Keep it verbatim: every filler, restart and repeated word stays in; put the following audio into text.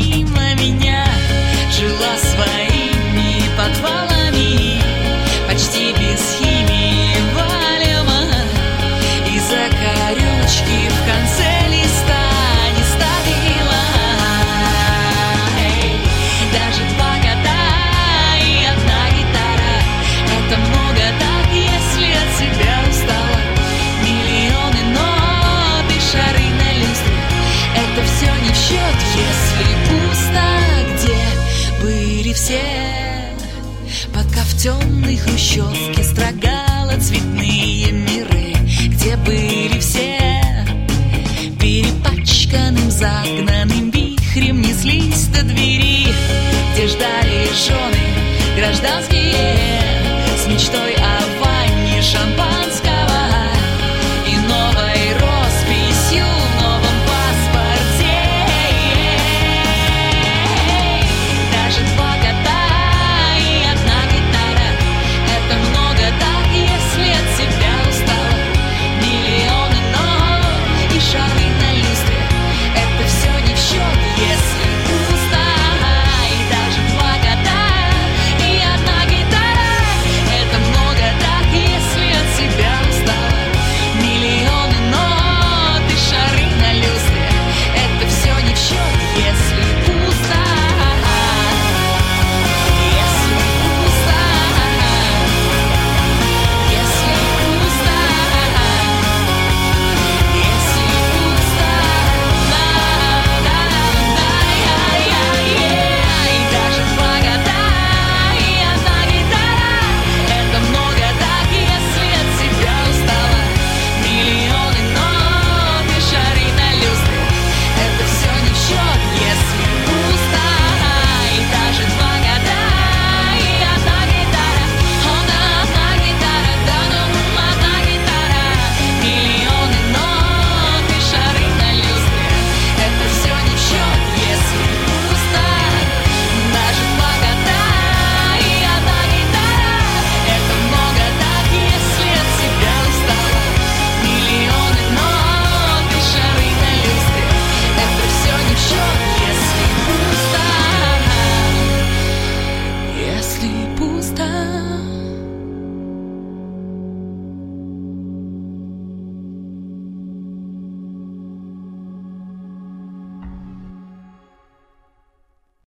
мимо меня, жила своими подвалами, почти без химии валема, и закорючки в конце листа не ставила. Эй, даже два кота и одна гитара — это много так, если от себя устала. Миллионы нот и шары на люстре — это все не в счет, если пусто. Где были все, пока в темной хрущевке строгала цветные миры? Где были все, перепачканным, загнанным вихрем неслись до двери, где ждали жены гражданские